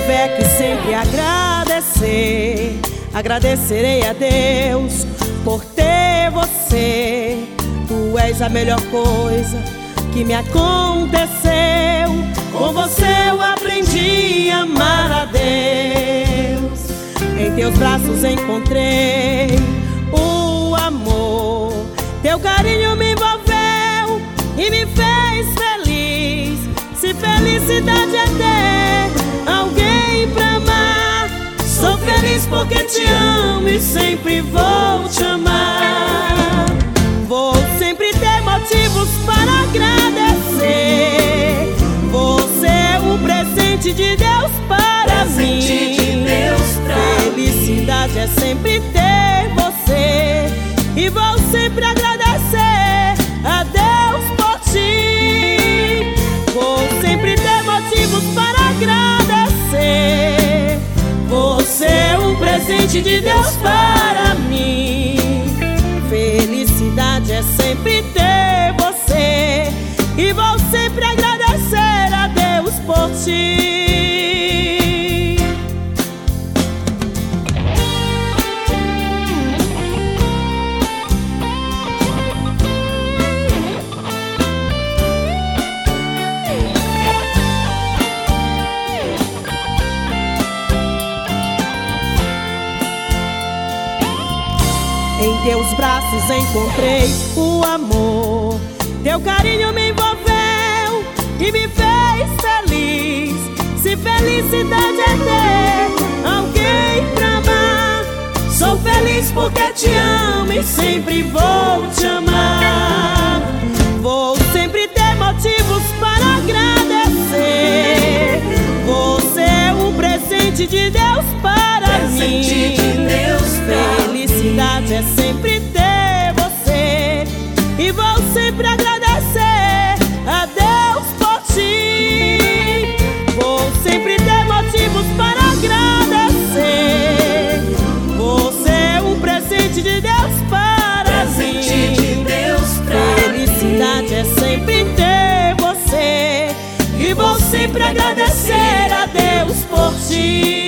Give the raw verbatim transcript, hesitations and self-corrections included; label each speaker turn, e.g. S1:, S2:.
S1: tiver que sempre agradecer, agradecerei a Deus por ter você. Tu és a melhor coisa que me aconteceu. Com você eu aprendi a amar a Deus. Em teus braços encontrei o amor. Teu carinho me envolveu e me fez feliz. Se felicidade é ter alguém pra amar, sou feliz porque te amo e sempre vou te amar. Vou sempre ter motivos para agradecer. Você é um presente de Deus para mim.
S2: De Deus pra
S1: Felicidade é sempre ter você, e vou sempre agradecer a Deus por ti. Vou sempre ter motivos para agradecer. Você é um presente de Deus para mim. Felicidade é sempre ter você, e vou sempre agradecer a Deus por ti. Em teus braços encontrei o amor. Teu carinho me envolveu e me fez feliz. Se felicidade é ter alguém pra amar, sou feliz porque te amo e sempre vou te amar. Vou sempre ter motivos para agradecer. Você é um presente de Deus para mim.
S2: Presente de Deus pra
S1: Felicidade é sempre ter você, e vou sempre agradecer a Deus por ti. Vou sempre ter motivos para agradecer. Você é um presente de Deus para
S2: Presente
S1: mim.
S2: de Deus pra
S1: Felicidade é sempre ter você, e vou sempre agradecer a Deus por ti.